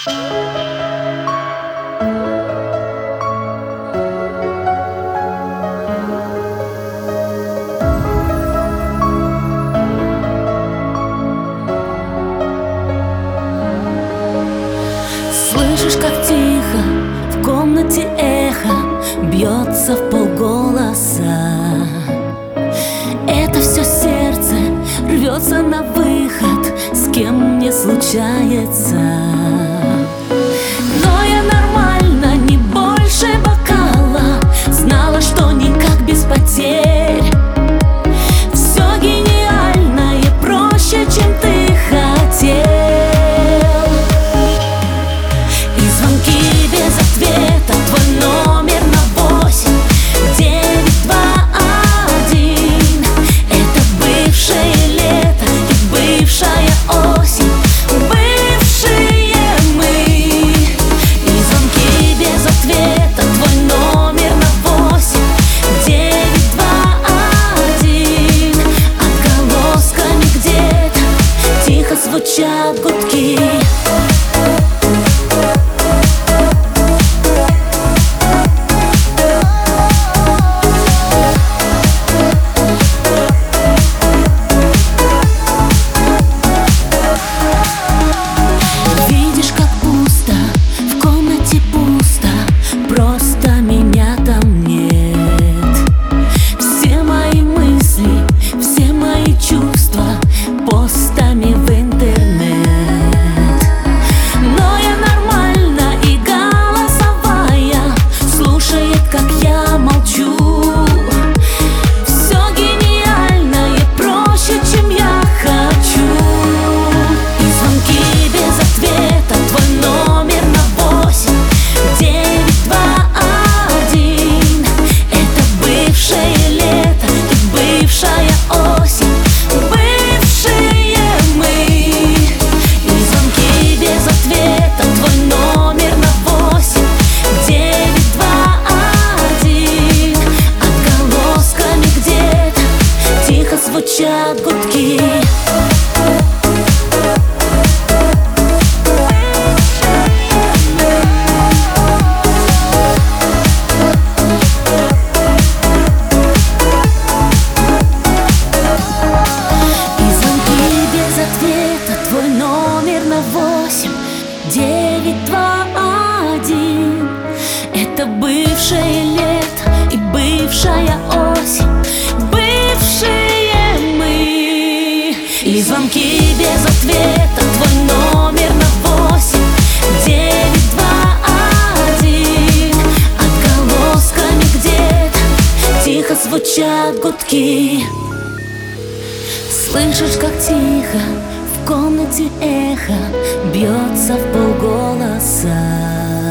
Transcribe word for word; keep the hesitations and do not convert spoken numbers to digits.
Слышишь, как тихо в комнате эхо бьется в полголоса. Это все сердце рвется на выход, с кем не случается. Но я нормально, не больше бокала, знала, что никак без потерь. Все гениально и проще, чем ты хотел. И звонки без ответа, твой номер на восемь девять два один. Это бывшее лето и бывшая осень, бывшие мы. И звонки без ответа, твой номер на восемь девять два один. Отголосками где-то тихо звучат гудки. Звучат гудки. И звонки без ответа, твой номер на восемь девять два один. Это бывшее лето и бывшая осень, и звонки без ответа, твой номер на восемь девять два один. Отголосками где-то тихо звучат гудки. Слышишь, как тихо в комнате эхо бьется в полголоса.